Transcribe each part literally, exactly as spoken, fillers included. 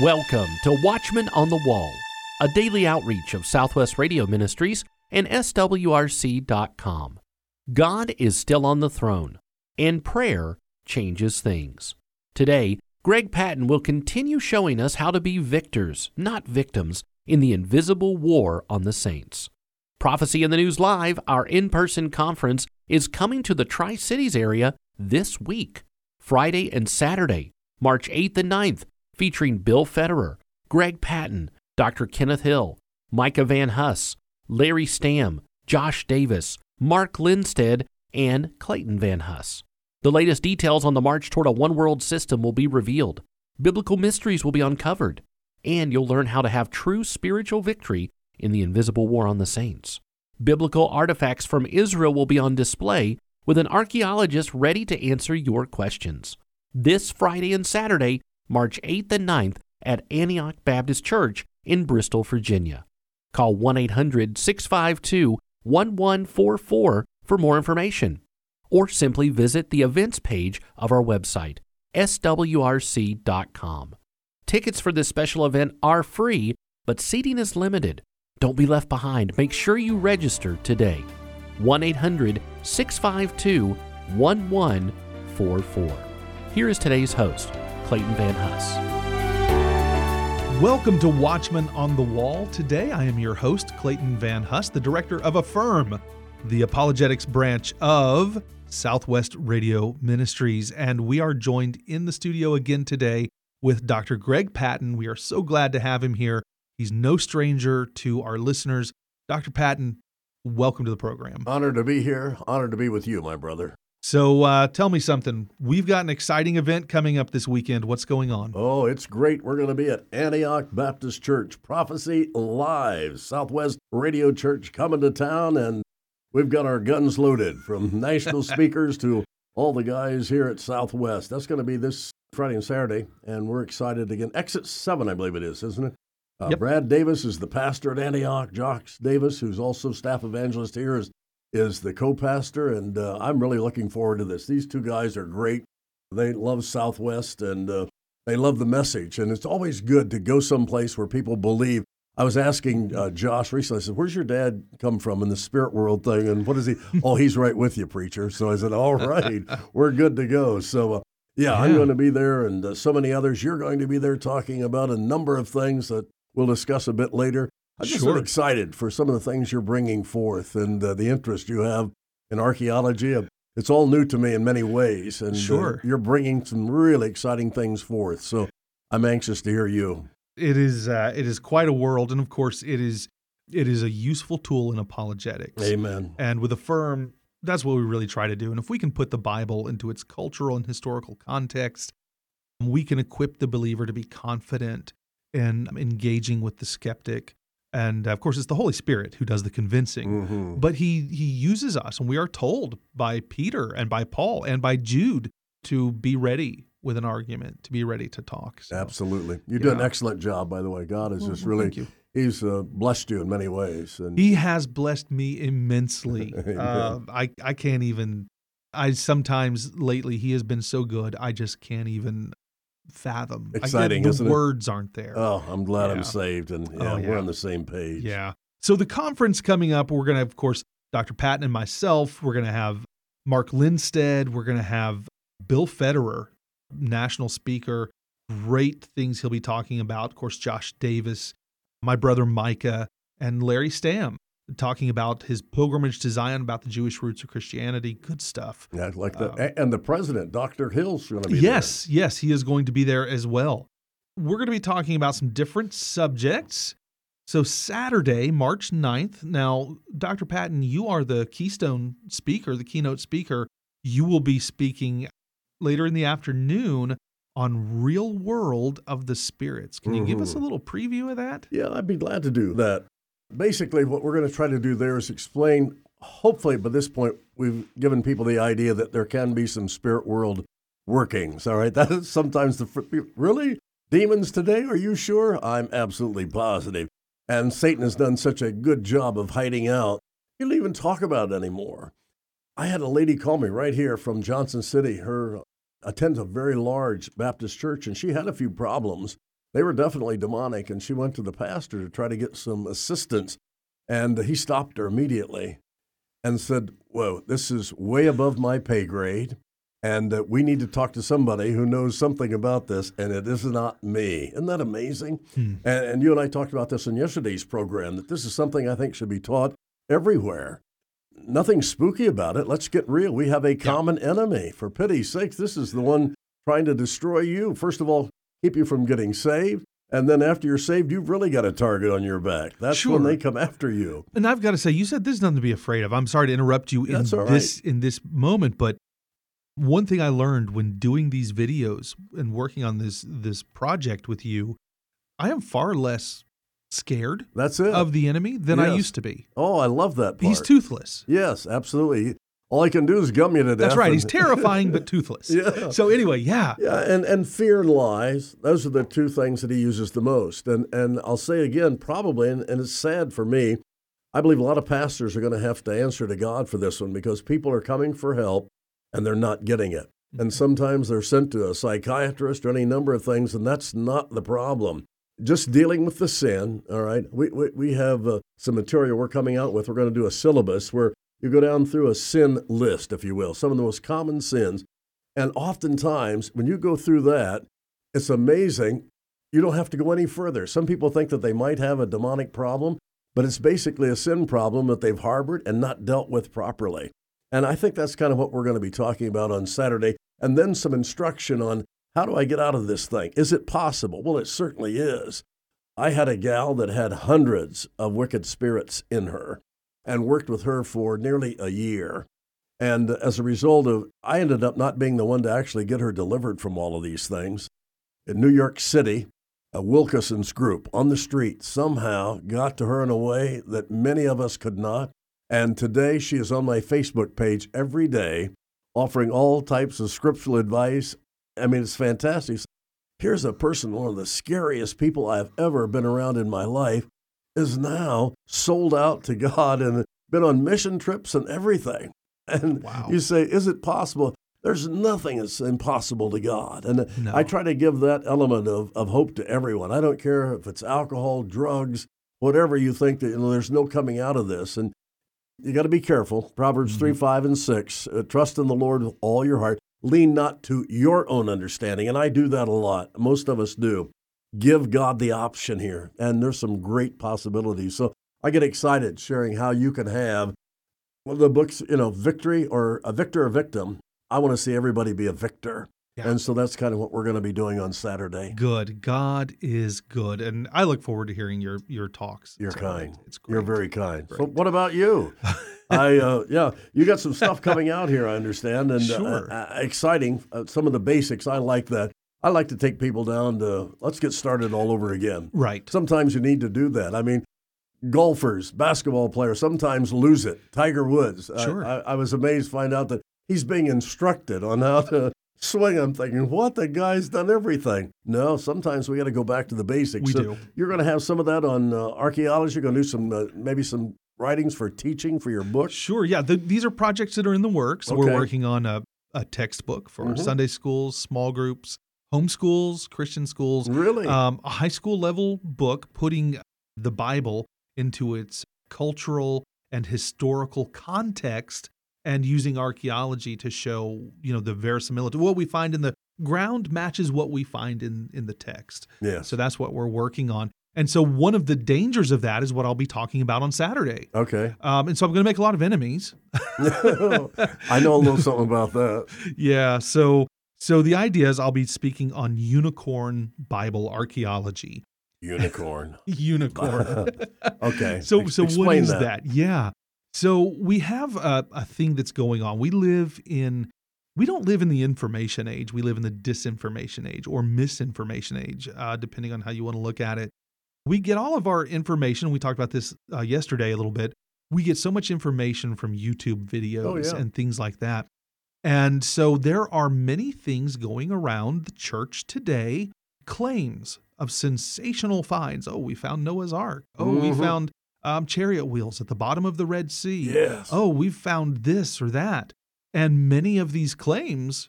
Welcome to Watchmen on the Wall, a daily outreach of Southwest Radio Ministries and S W R C dot com. God is still on the throne, and prayer changes things. Today, Greg Patton will continue showing us how to be victors, not victims, in the invisible war on the saints. Prophecy in the News Live, our in-person conference, is coming to the Tri-Cities area this week, Friday and Saturday, March eighth and ninth, featuring Bill Federer, Greg Patton, Doctor Kenneth Hill, Micah Van Huss, Larry Stamm, Josh Davis, Mark Lindstead, and Clayton Van Huss. The latest details on the march toward a one-world system will be revealed. Biblical mysteries will be uncovered, and you'll learn how to have true spiritual victory in the invisible war on the saints. Biblical artifacts from Israel will be on display with an archaeologist ready to answer your questions. This Friday and Saturday, March eighth and ninth at Antioch Baptist Church in Bristol, Virginia. Call one eight hundred, six five two, one one four four for more information, or simply visit the events page of our website, S W R C dot com. Tickets for this special event are free, but seating is limited. Don't be left behind. Make sure you register today. one eight hundred, six five two, one one four four. Here is today's host, Clayton Van Huss. Welcome to Watchmen on the Wall. Today I am your host, Clayton Van Huss, the director of Affirm, the apologetics branch of Southwest Radio Ministries. And we are joined in the studio again today with Doctor Greg Patton. We are so glad to have him here. He's no stranger to our listeners. Doctor Patton, welcome to the program. Honored to be here. Honored to be with you, my brother. So uh, tell me something. We've got an exciting event coming up this weekend. What's going on? Oh, it's great. We're going to be at Antioch Baptist Church, Prophecy Live, Southwest Radio Church coming to town, and we've got our guns loaded from national speakers to all the guys here at Southwest. That's going to be this Friday and Saturday, and we're excited again. Exit seven, I believe it is, isn't it? Uh, yep. Brad Davis is the pastor at Antioch. Josh Davis, who's also staff evangelist here, is is the co-pastor, and uh, I'm really looking forward to this. These two guys are great. They love Southwest, and uh, they love the message, and it's always good to go someplace where people believe. I was asking uh, Josh recently, I said, where's your dad come from in the spirit world thing, and what is he? Oh, he's right with you, preacher. So I said, all right, we're good to go. So, uh, yeah, yeah, I'm going to be there, and uh, so many others. You're going to be there talking about a number of things that we'll discuss a bit later. I'm just sure. excited for some of the things you're bringing forth and uh, the interest you have in archaeology. It's all new to me in many ways, and sure. uh, you're bringing some really exciting things forth. So I'm anxious to hear you. It is uh, it is quite a world, and of course, it is it is a useful tool in apologetics. Amen. And with Affirm, that's what we really try to do. And if we can put the Bible into its cultural and historical context, we can equip the believer to be confident in engaging with the skeptic. And, of course, it's the Holy Spirit who does the convincing. Mm-hmm. But he he uses us, and we are told by Peter and by Paul and by Jude to be ready with an argument, to be ready to talk. So, Absolutely. You yeah. do an excellent job, by the way. God has well, just well, really, thank you. he's uh, blessed you in many ways. And He has blessed me immensely. uh, I, I can't even, I sometimes lately, he has been so good, I just can't even fathom. Exciting, I, the isn't it? words aren't there. Oh, I'm glad Yeah. I'm saved, and yeah, Oh, yeah. we're on the same page. Yeah. So the conference coming up, we're going to have, of course, Doctor Patton and myself. We're going to have Mark Lindstead. We're going to have Bill Federer, national speaker. Great things he'll be talking about. Of course, Josh Davis, my brother Micah, and Larry Stamm talking about his pilgrimage to Zion, about the Jewish roots of Christianity. Good stuff. Yeah, like that. Um, And the president, Doctor Hill's going to be Yes, yes, he is going to be there as well. We're going to be talking about some different subjects. So Saturday, March ninth, now, Doctor Patton, you are the keystone speaker, the keynote speaker. You will be speaking later in the afternoon on Real World of the Spirits. Can you mm-hmm. give us a little preview of that? Yeah, I'd be glad to do that. Basically, what we're going to try to do there is explain, hopefully by this point, we've given people the idea that there can be some spirit world workings, all right? That is sometimes the, really? Demons today? Are you sure? I'm absolutely positive. And Satan has done such a good job of hiding out. He don't even talk about it anymore. I had a lady call me right here from Johnson City. Her attends a very large Baptist church, and she had a few problems. They were definitely demonic, and she went to the pastor to try to get some assistance, and he stopped her immediately and said, whoa, this is way above my pay grade, and uh, we need to talk to somebody who knows something about this, and it is not me. Isn't that amazing? Hmm. And, and you and I talked about this in yesterday's program, that this is something I think should be taught everywhere. Nothing spooky about it. Let's get real. We have a common yeah. enemy. For pity's sake, this is the one trying to destroy you. First of all, keep you from getting saved. And then after you're saved, you've really got a target on your back. That's sure. when they come after you. And I've got to say, you said there's nothing to be afraid of. I'm sorry to interrupt you in That's all this right. in this moment, but one thing I learned when doing these videos and working on this this project with you, I am far less scared That's it. of the enemy than yes. I used to be. Oh, I love that part. He's toothless. Yes, absolutely. All I can do is gum you to death. That's right. And... He's terrifying but toothless. yeah. So anyway, yeah. Yeah, and, and fear and lies, those are the two things that he uses the most. And and I'll say again, probably, and, and it's sad for me, I believe a lot of pastors are going to have to answer to God for this one because people are coming for help and they're not getting it. And sometimes they're sent to a psychiatrist or any number of things, and that's not the problem. Just dealing with the sin, all right? We we, we have uh, some material we're coming out with. We're going to do a syllabus where you go down through a sin list, if you will, some of the most common sins. And oftentimes, when you go through that, it's amazing. You don't have to go any further. Some people think that they might have a demonic problem, but it's basically a sin problem that they've harbored and not dealt with properly. And I think that's kind of what we're going to be talking about on Saturday. And then some instruction on how do I get out of this thing? Is it possible? Well, it certainly is. I had a gal that had hundreds of wicked spirits in her and worked with her for nearly a year. And as a result of, I ended up not being the one to actually get her delivered from all of these things. In New York City, a Wilkerson's group on the street somehow got to her in a way that many of us could not. And today she is on my Facebook page every day offering all types of scriptural advice. I mean, it's fantastic. Here's a person, one of the scariest people I've ever been around in my life, is now sold out to God and been on mission trips and everything. And wow. You say, is it possible? There's nothing that's impossible to God. And no. I try to give that element of, of hope to everyone. I don't care if it's alcohol, drugs, whatever you think that, you know, there's no coming out of this. And you got to be careful. Proverbs mm-hmm. three, five, and six. Uh, trust in the Lord with all your heart. Lean not to your own understanding. And I do that a lot. Most of us do. Give God the option here. And there's some great possibilities. So I get excited sharing how you can have one of the books, you know, victory or a victor or victim. I want to see everybody be a victor. Yeah. And so that's kind of what we're going to be doing on Saturday. Good. God is good. And I look forward to hearing your your talks. You're it's kind. Great. It's great. You're very kind. Great. So what about you? I uh, yeah, you got some stuff coming out here, I understand, and sure. uh, uh, exciting. Uh, some of the basics, I like that. I like to take people down to let's get started all over again. Right. Sometimes you need to do that. I mean, golfers, basketball players sometimes lose it. Tiger Woods. Sure. I, I, I was amazed to find out that he's being instructed on how to swing. I'm thinking, what? The guy's done everything. No, sometimes we got to go back to the basics. We so do. You're going to have some of that on uh, archaeology. You're going to do some uh, maybe some writings for teaching for your book. Sure. Yeah. The, these are projects that are in the works. Okay. We're working on a, a textbook for mm-hmm. Sunday schools, small groups, homeschools, Christian schools. Really? Um, a high school level book putting the Bible into its cultural and historical context and using archaeology to show, you know, the verisimilitude. What we find in the ground matches what we find in, in the text. Yeah. So that's what we're working on. And so one of the dangers of that is what I'll be talking about on Saturday. Okay. Um, and so I'm going to make a lot of enemies. I know a little something about that. Yeah. So so the idea is I'll be speaking on unicorn Bible archaeology. Unicorn. Unicorn. Okay. So so Explain what is that. that? Yeah. So we have a, a thing that's going on. We live in, we don't live in the information age. We live in the disinformation age or misinformation age, uh, depending on how you want to look at it. We get all of our information. We talked about this uh, yesterday a little bit. We get so much information from YouTube videos oh, yeah. and things like that. And so there are many things going around the church today, claims of sensational finds. Oh, we found Noah's Ark. Oh, mm-hmm. we found um, chariot wheels at the bottom of the Red Sea. Yes. Oh, we've found this or that. And many of these claims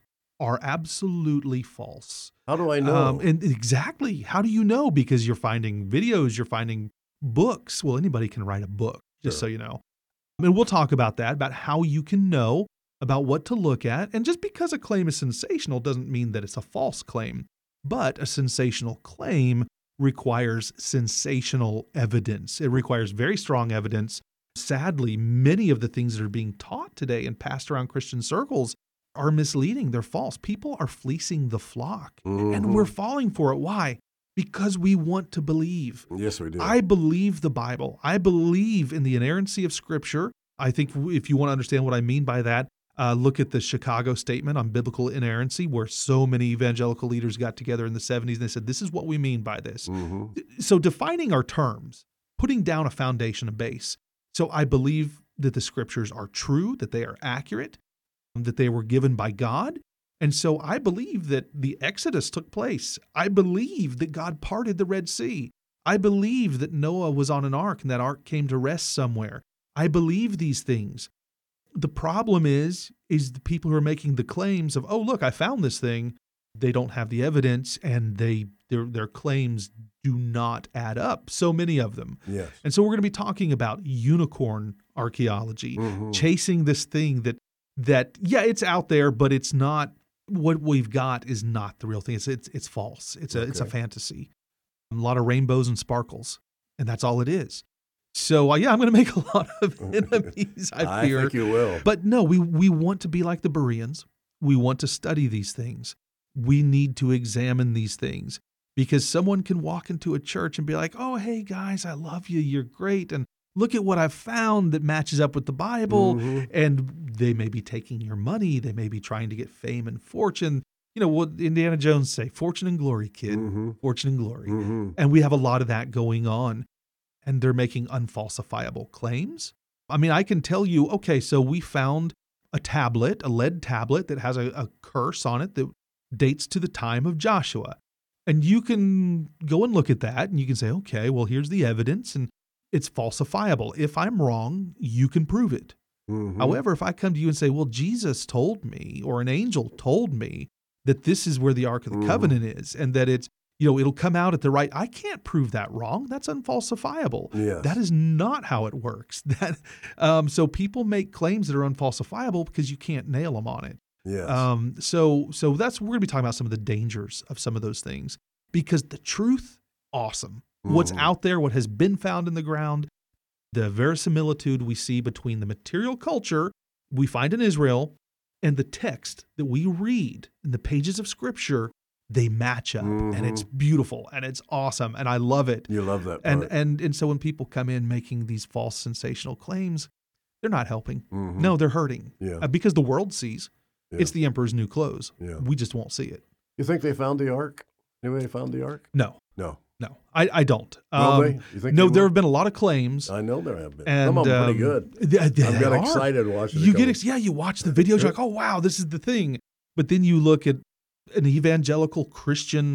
are absolutely false. How do I know? Um, and exactly. How do you know? Because you're finding videos, you're finding books. Well, anybody can write a book, just Sure. so you know. And we'll talk about that, about how you can know, about what to look at. And just because a claim is sensational doesn't mean that it's a false claim. But a sensational claim requires sensational evidence. It requires very strong evidence. Sadly, many of the things that are being taught today and passed around Christian circles are misleading. They're false. People are fleecing the flock, Mhm. and we're falling for it. Why? Because we want to believe. Yes, we do. I believe the Bible. I believe in the inerrancy of Scripture. I think if you want to understand what I mean by that, uh, look at the Chicago Statement on Biblical Inerrancy, where so many evangelical leaders got together in the seventies and they said, this is what we mean by this. Mhm. So defining our terms, putting down a foundation, a base. So I believe that the Scriptures are true, that they are accurate, that they were given by God. And so I believe that the Exodus took place. I believe that God parted the Red Sea. I believe that Noah was on an ark and that ark came to rest somewhere. I believe these things. The problem is, is the people who are making the claims of, oh, look, I found this thing. They don't have the evidence, and they their their claims do not add up. So many of them. Yes. And so we're going to be talking about unicorn archaeology, Mhm. chasing this thing that that yeah, it's out there, but it's not. What we've got is not the real thing. It's it's it's false. It's a it's a Okay. fantasy. A lot of rainbows and sparkles, and that's all it is. So uh, yeah, I'm going to make a lot of enemies, I I fear. think you will. But no, we we want to be like the Bereans. We want to study these things. We need to examine these things, because someone can walk into a church and be like, "Oh, hey guys, I love you. You're great, and look at what I've found that matches up with the Bible." Mhm. And they may be taking your money. They may be trying to get fame and fortune. You know what Indiana Jones say? Fortune and glory, kid. Mhm. Fortune and glory. Mhm. And we have a lot of that going on. And they're making unfalsifiable claims. I mean, I can tell you, okay, so we found a tablet, a lead tablet that has a, a curse on it that dates to the time of Joshua. And you can go and look at that and you can say, okay, well, here's the evidence and it's falsifiable. If I'm wrong, you can prove it. Mhm. However, if I come to you and say, well, Jesus told me or an angel told me that this is where the Ark of the Mhm. Covenant is and that it's, you know, it'll come out at the right, I can't prove that wrong. That's unfalsifiable. Yes. That is not how it works. That um, so people make claims that are unfalsifiable because you can't nail them on it. Yes. Um, so so that's we're going to be talking about some of the dangers of some of those things, because the truth, awesome. What's Mhm. out there, what has been found in the ground, the verisimilitude we see between the material culture we find in Israel and the text that we read in the pages of Scripture, they match up, Mhm. and it's beautiful and it's awesome, and I love it. You love that And part. and and so when people come in making these false sensational claims, they're not helping. Mhm. No, they're hurting. Yeah. Uh, because the world sees. Yeah. It's the emperor's new clothes. Yeah. We just won't see it. You think they found the Ark? Anybody found the Ark? No, No. no, I, I don't. Will Um, they? You think no, they there will? have been a lot of claims. I know there have been. And Some of them pretty um, good. They, they I've got are. excited watching You it get go. ex- yeah, you watch the videos, you're like, oh wow, this is the thing. But then you look at an evangelical Christian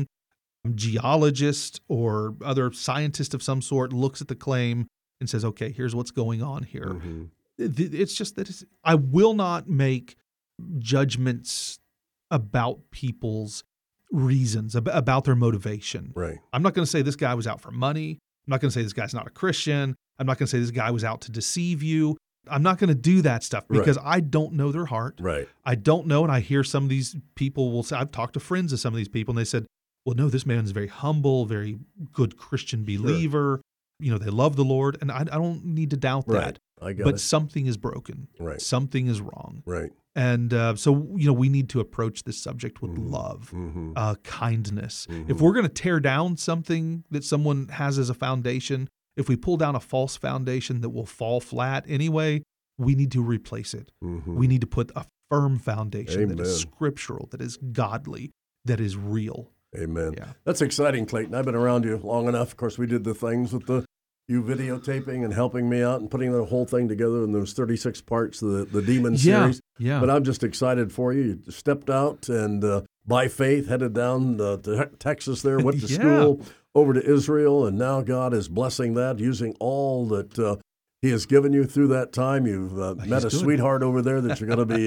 geologist or other scientist of some sort looks at the claim and says, okay, here's what's going on here. Mhm. It- It's just that it's, I will not make judgments about people's reasons, ab- about their motivation. Right. I'm not going to say this guy was out for money. I'm not going to say this guy's not a Christian. I'm not going to say this guy was out to deceive you. I'm not going to do that stuff because I don't know their heart. Right. I don't know. And I hear some of these people will say, I've talked to friends of some of these people and they said, well, no, this man's very humble, very good Christian believer. You know, they love the Lord. And I, I don't need to doubt Right. that. I got But it. something is broken. Right. Something is wrong. Right. And uh, so, you know, we need to approach this subject with Mhm. love, Mhm. uh, kindness. Mhm. If we're going to tear down something that someone has as a foundation, if we pull down a false foundation that will fall flat anyway, we need to replace it. Mhm. We need to put a firm foundation that is Amen. scriptural, that is godly, that is real. Amen. Yeah. That's exciting, Clayton. I've been around you long enough. Of course, we did the things with the you videotaping and helping me out and putting the whole thing together in those thirty-six parts of the, the Demon Yeah, series. yeah. But I'm just excited for you. You stepped out and uh, by faith headed down uh, to Texas there, went to Yeah. school, over to Israel, and now God is blessing that, using all that uh, He has given you through that time. You've uh, He's met a good. sweetheart over there that you're going to be uh,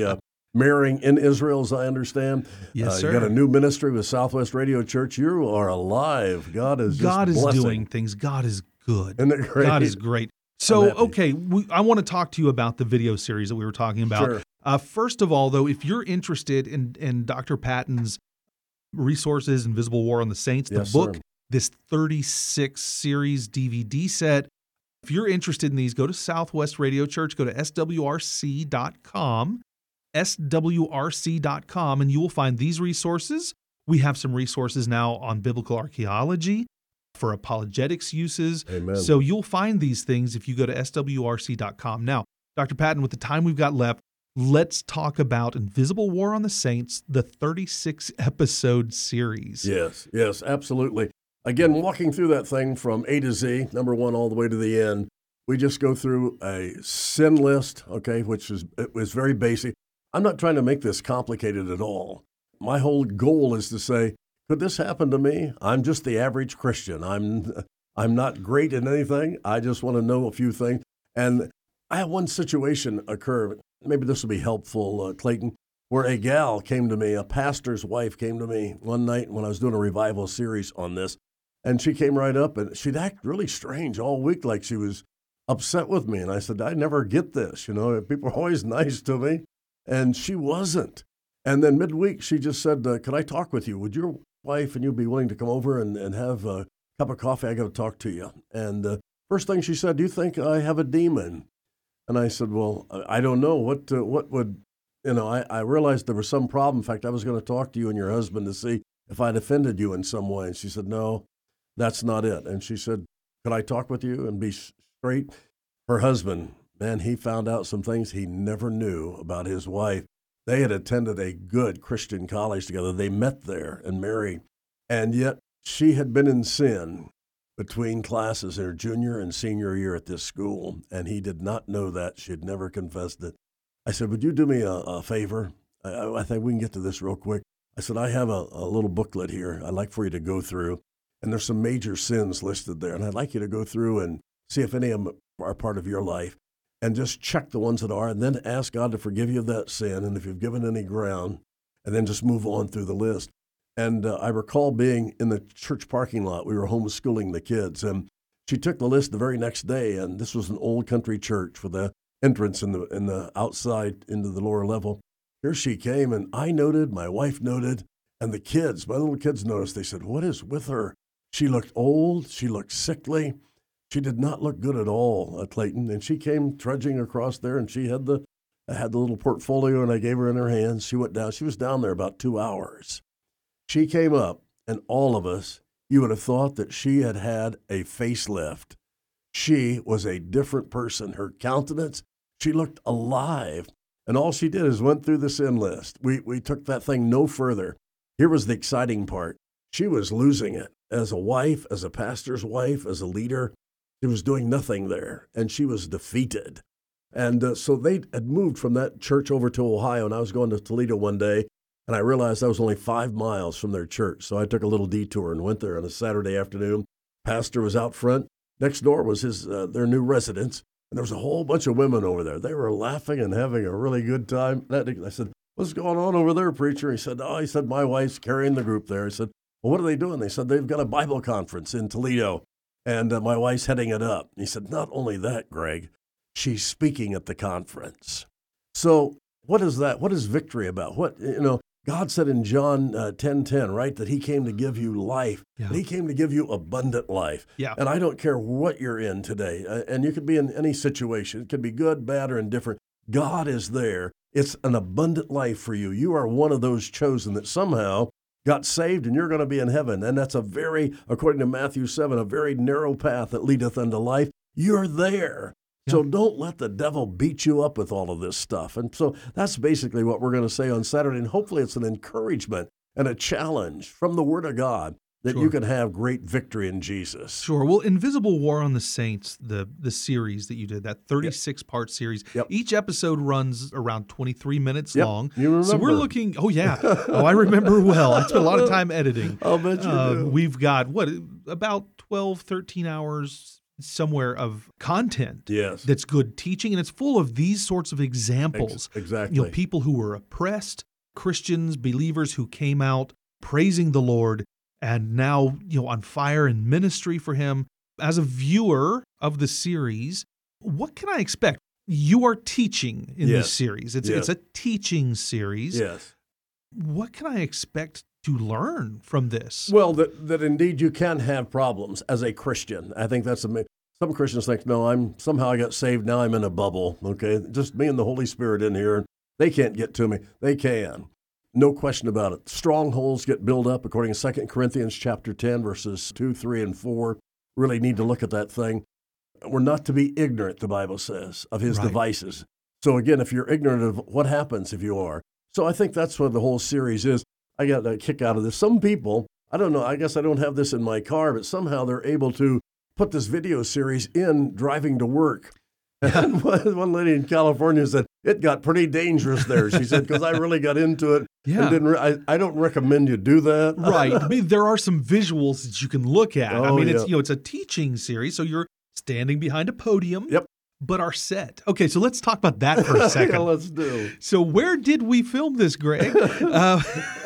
marrying in Israel, as I understand. Yes, uh, sir. You got a new ministry with Southwest Radio Church. You are alive. God is just God is blessing. doing things. God is good. Isn't it great? God is great. So, okay, we, I want to talk to you about the video series that we were talking about. Sure. Uh, first of all, though, if you're interested in, in Doctor Patton's resources, Invisible War on the Saints, the Yes, book, sir. this thirty-six series D V D set, if you're interested in these, go to Southwest Radio Church, go to S W R C dot com, S W R C dot com, and you will find these resources. We have some resources now on biblical archaeology for apologetics uses. Amen. So you'll find these things if you go to S W R C dot com. Now, Doctor Patton, with the time we've got left, let's talk about Invisible War on the Saints, the thirty-six episode series. Yes, yes, absolutely. Again, walking through that thing from A to Z, number one all the way to the end, we just go through a sin list, okay, which is it was very basic. I'm not trying to make this complicated at all. My whole goal is to say, could this happen to me? I'm just the average Christian. I'm I'm not great at anything. I just want to know a few things. And I had one situation occur. Maybe this will be helpful, uh, Clayton, where a gal came to me, a pastor's wife came to me one night when I was doing a revival series on this. And she came right up, and she'd act really strange all week, like she was upset with me. And I said, I never get this. You know, people are always nice to me. And she wasn't. And then midweek, she just said, uh, could I talk with you? Would your wife and you be willing to come over and, and have a cup of coffee? I got to talk to you. And uh, first thing she said, do you think I have a demon? And I said, well, I don't know. What uh, what would, you know, I, I realized there was some problem. In fact, I was going to talk to you and your husband to see if I'd offended you in some way. And she said, no, that's not it. And she said, could I talk with you and be straight? Her husband, man, he found out some things he never knew about his wife. They had attended a good Christian college together. They met there and married. And yet she had been in sin between classes in her junior and senior year at this school. And he did not know that. She had never confessed it. I said, would you do me a, a favor? I, I think we can get to this real quick. I said, I have a, a little booklet here I'd like for you to go through. And there's some major sins listed there. And I'd like you to go through and see if any of them are part of your life. And just check the ones that are, and then ask God to forgive you of that sin, and if you've given any ground, and then just move on through the list. And uh, I recall being in the church parking lot. We were homeschooling the kids, and she took the list the very next day, and this was an old country church with the entrance in the in the outside into the lower level. Here she came, and I noted, my wife noted, and the kids, my little kids noticed. They said, what is with her? She looked old. She looked sickly. She did not look good at all, uh, Clayton. And she came trudging across there, and she had the had the little portfolio, and I gave her in her hands. She went down. She was down there about two hours. She came up, and all of us, you would have thought that she had had a facelift. She was a different person. Her countenance, she looked alive. And all she did is went through the sin list. We we took that thing no further. Here was the exciting part. She was losing it as a wife, as a pastor's wife, as a leader. She was doing nothing there, and she was defeated. And uh, so they had moved from that church over to Ohio, and I was going to Toledo one day, and I realized I was only five miles from their church. So I took a little detour and went there on a Saturday afternoon. Pastor was out front. Next door was his uh, their new residence, and there was a whole bunch of women over there. They were laughing and having a really good time. I said, what's going on over there, preacher? He said, oh, he said, my wife's carrying the group there. He said, well, what are they doing? They said, they've got a Bible conference in Toledo. And uh, my wife's heading it up. He said, not only that, Greg, she's speaking at the conference. So what is that? What is victory about? What, you know, God said in John uh, ten ten, right, that he came to give you life. Yeah. And he came to give you abundant life. Yeah. And I don't care what you're in today. Uh, and you could be in any situation. It could be good, bad, or indifferent. God is there. It's an abundant life for you. You are one of those chosen that somehow got saved, and you're going to be in heaven. And that's a very, according to Matthew seven, a very narrow path that leadeth unto life. You're there. Yeah. So don't let the devil beat you up with all of this stuff. And so that's basically what we're going to say on Saturday. And hopefully it's an encouragement and a challenge from the Word of God that Sure. you can have great victory in Jesus. Sure. Well, Invisible War on the Saints, the the series that you did, that thirty-six part series, Yep. each episode runs around twenty-three minutes Yep. long. You remember. So we're looking, oh yeah, oh I remember well. I spent a lot of time editing. I'll bet you Uh, do. We've got, what, about twelve, thirteen hours somewhere of content Yes. that's good teaching, and it's full of these sorts of examples. Ex- exactly. You know, people who were oppressed, Christians, believers who came out praising the Lord and now, you know, on fire in ministry for him. As a viewer of the series, what can I expect? You are teaching in Yes. this series. It's Yes. it's a teaching series. Yes. What can I expect to learn from this? Well, that, that indeed you can have problems as a Christian. I think that's a, some Christians think, no, I'm somehow I got saved. Now I'm in a bubble. Okay. Just me and the Holy Spirit in here. They can't get to me. They can. No question about it. Strongholds get built up according to Second Corinthians chapter ten, verses two, three, and four. Really need to look at that thing. We're not to be ignorant, the Bible says, of his Right. devices. So again, if you're ignorant of what happens if you are. So I think that's what the whole series is. I got a kick out of this. Some people, I don't know, I guess I don't have this in my car, but somehow they're able to put this video series in driving to work. And one lady in California said, it got pretty dangerous there. She said, because I really got into it. Yeah. And didn't re- I, I don't recommend you do that. Right. I mean, there are some visuals that you can look at. I Oh, mean, it's yeah. you know, it's a teaching series, so you're standing behind a podium. Yep. But our set. Okay, so let's talk about that for a second. Yeah, let's do. So where did we film this, Greg? Uh,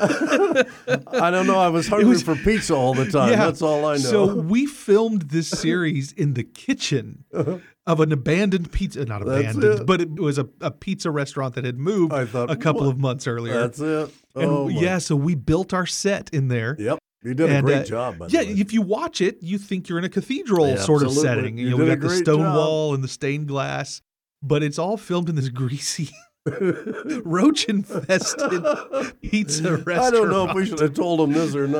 I don't know. I was hungry was- for pizza all the time. yeah. That's all I know. So we filmed this series in the kitchen of an abandoned pizza, not That's abandoned, it. but it was a, a pizza restaurant that had moved I thought, a couple what? of months earlier. That's it. and Oh, my. yeah, so we built our set in there. Yep. You did a And, great uh, job, by the Yeah, way. if you watch it, you think you're in a cathedral Yeah, sort of absolutely. setting. You know, we did a got the great stone job. wall and the stained glass, but it's all filmed in this greasy, roach infested pizza restaurant. I don't know if we should have told them this or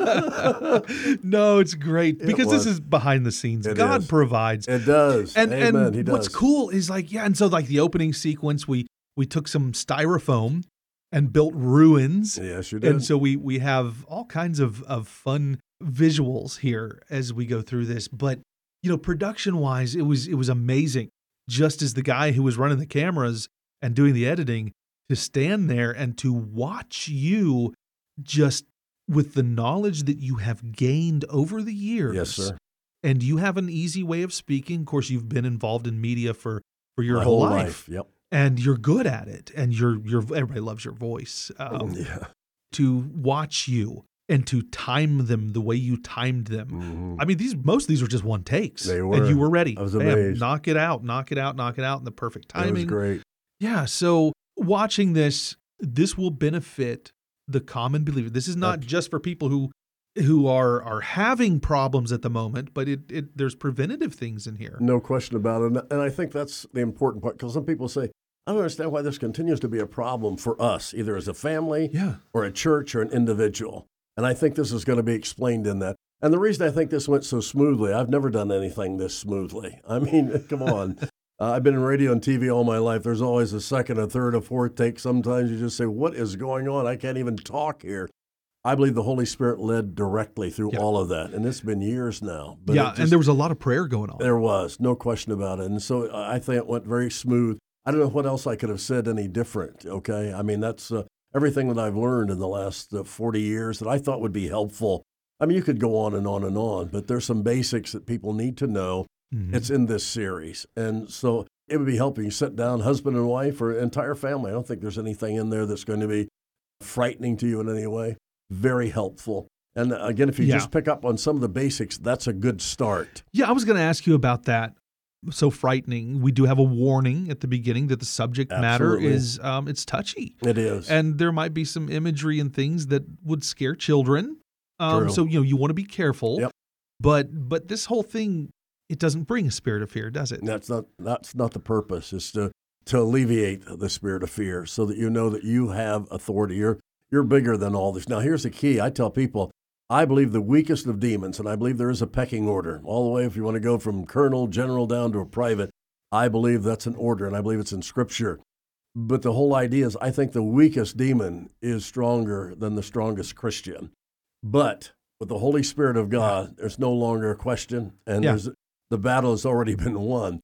not. No, it's great It because this was. is behind the scenes. It God is. provides. It does. And Amen. and he does. what's cool is like yeah, and so like the opening sequence, we we took some styrofoam and built ruins. Yes, you did. And so we we have all kinds of, of fun visuals here as we go through this. But you know, production wise, it was it was amazing. Just as the guy who was running the cameras and doing the editing, to stand there and to watch you just with the knowledge that you have gained over the years. Yes, sir. And you have an easy way of speaking. Of course, you've been involved in media for, for your My whole, whole life. life. Yep. And you're good at it. And you're you're everybody loves your voice. Um, Yeah. To watch you and to time them the way you timed them. Mhm. I mean, these most of these were just one takes. They And were. you were ready. I was Bam, amazed. knock it out, knock it out, knock it out in the perfect That was timing. great. Yeah. So watching this, this will benefit the common believer. This is not Ab- just for people who who are are having problems at the moment, but it, it there's preventative things in here. No question about it. And- And I think that's the important part because some people say, I don't understand why this continues to be a problem for us, either as a family Yeah. or a church or an individual. And I think this is going to be explained in that. And the reason I think this went so smoothly, I've never done anything this smoothly. I mean, come on. Uh, I've been in radio and T V all my life. There's always a second, a third, a fourth take. Sometimes you just say, what is going on? I can't even talk here. I believe the Holy Spirit led directly through Yeah. all of that. And it's been years now. But yeah, it just- and there was a lot of prayer going on. there was, no question about it. And so uh, I think it went very smooth. I don't know what else I could have said any different, okay? I mean, that's uh, everything that I've learned in the last uh, forty years that I thought would be helpful. I mean, you could go on and on and on, but there's some basics that people need to know. Mhm. It's in this series. And so it would be helpful. You sit down, husband and wife, or entire family. I don't think there's anything in there that's going to be frightening to you in any way. Very helpful. And uh, again, if you Yeah. just pick up on some of the basics, that's a good start. Yeah, I was going to ask you about that. So frightening. We do have a warning at the beginning that the subject matter Absolutely. is um, it's touchy, It is. and there might be some imagery and things that would scare children. Um, True. so you know you want to be careful. Yep. But but this whole thing, it doesn't bring a spirit of fear, does it? That's not that's not the purpose. It's to to alleviate the spirit of fear, so that you know that you have authority. You're you're bigger than all this. Now, here's the key. I tell people, I believe the weakest of demons, and I believe there is a pecking order all the way. If you want to go from colonel, general down to a private, I believe that's an order, and I believe it's in Scripture. But the whole idea is, I think the weakest demon is stronger than the strongest Christian. But with the Holy Spirit of God, there's no longer a question, and Yeah. there's the battle has already been won.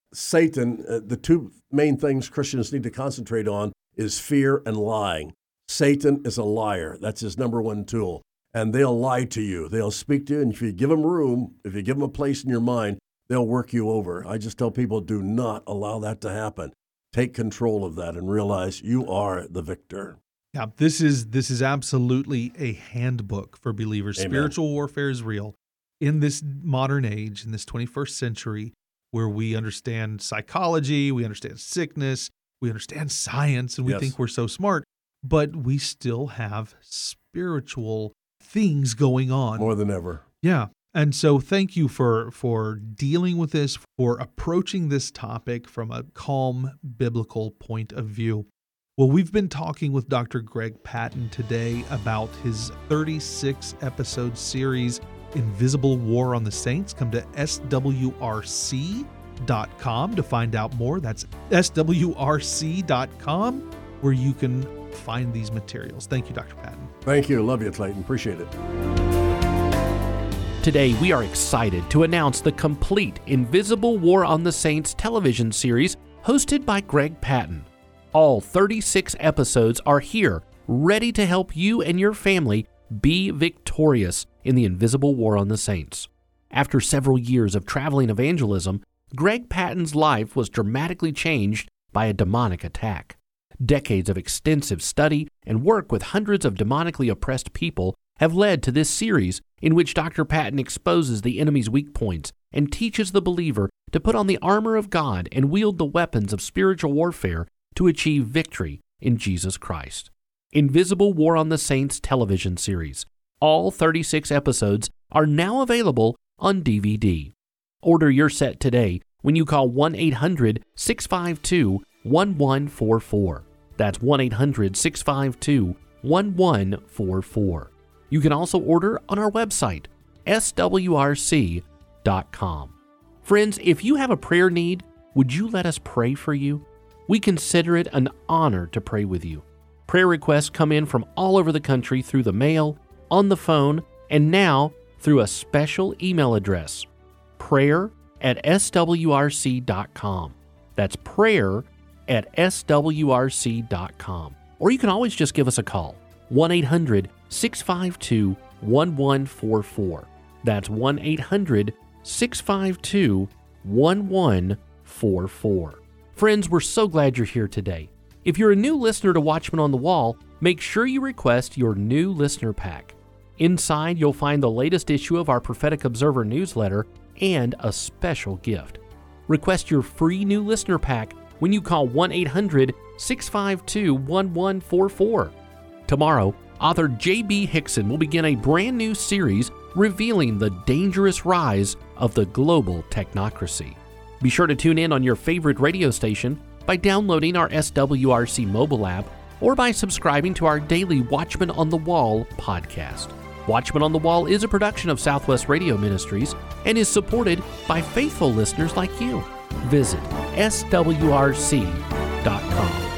Satan, uh, the two main things Christians need to concentrate on is fear and lying. Satan is a liar. That's his number one tool. And they'll lie to you. They'll speak to you, and if you give them room, if you give them a place in your mind, they'll work you over. I just tell people, do not allow that to happen. Take control of that and realize you are the victor. Yeah, this is this is absolutely a handbook for believers. Amen. Spiritual warfare is real. In this modern age, in this twenty-first century, where we understand psychology, we understand sickness, we understand science, and we Yes. think we're so smart, but we still have spiritual things going on. More than ever. Yeah. And so thank you for for dealing with this, for approaching this topic from a calm biblical point of view. Well, we've been talking with Doctor Greg Patton today about his thirty-six episode series, Invisible War on the Saints. Come to S W R C dot com to find out more. That's S W R C dot com, where you can find these materials. Thank you, Doctor Patton. Thank you. Love you, Clayton. Appreciate it. Today, we are excited to announce the complete Invisible War on the Saints television series hosted by Greg Patton. All thirty-six episodes are here, ready to help you and your family be victorious in the Invisible War on the Saints. After several years of traveling evangelism, Greg Patton's life was dramatically changed by a demonic attack. Decades of extensive study and work with hundreds of demonically oppressed people have led to this series in which Doctor Patton exposes the enemy's weak points and teaches the believer to put on the armor of God and wield the weapons of spiritual warfare to achieve victory in Jesus Christ. Invisible War on the Saints television series. All thirty-six episodes are now available on D V D. Order your set today when you call one eight hundred six five two one one four four. That's one eight hundred six five two one one four four. You can also order on our website, S W R C dot com. Friends, if you have a prayer need, would you let us pray for you? We consider it an honor to pray with you. Prayer requests come in from all over the country through the mail, on the phone, and now through a special email address, prayer at S W R C dot com. That's prayer at S W R C dot com. Or you can always just give us a call, one eight hundred six five two one one four four. That's one eight hundred six five two one one four four. Friends, we're so glad you're here today. If you're a new listener to Watchmen on the Wall, make sure you request your new listener pack. Inside, you'll find the latest issue of our Prophetic Observer newsletter and a special gift. Request your free new listener pack when you call one eight hundred six five two one one four four. Tomorrow, author J B Hickson will begin a brand new series revealing the dangerous rise of the global technocracy. Be sure to tune in on your favorite radio station by downloading our S W R C mobile app or by subscribing to our daily Watchmen on the Wall podcast. Watchmen on the Wall is a production of Southwest Radio Ministries and is supported by faithful listeners like you. Visit S W R C dot com.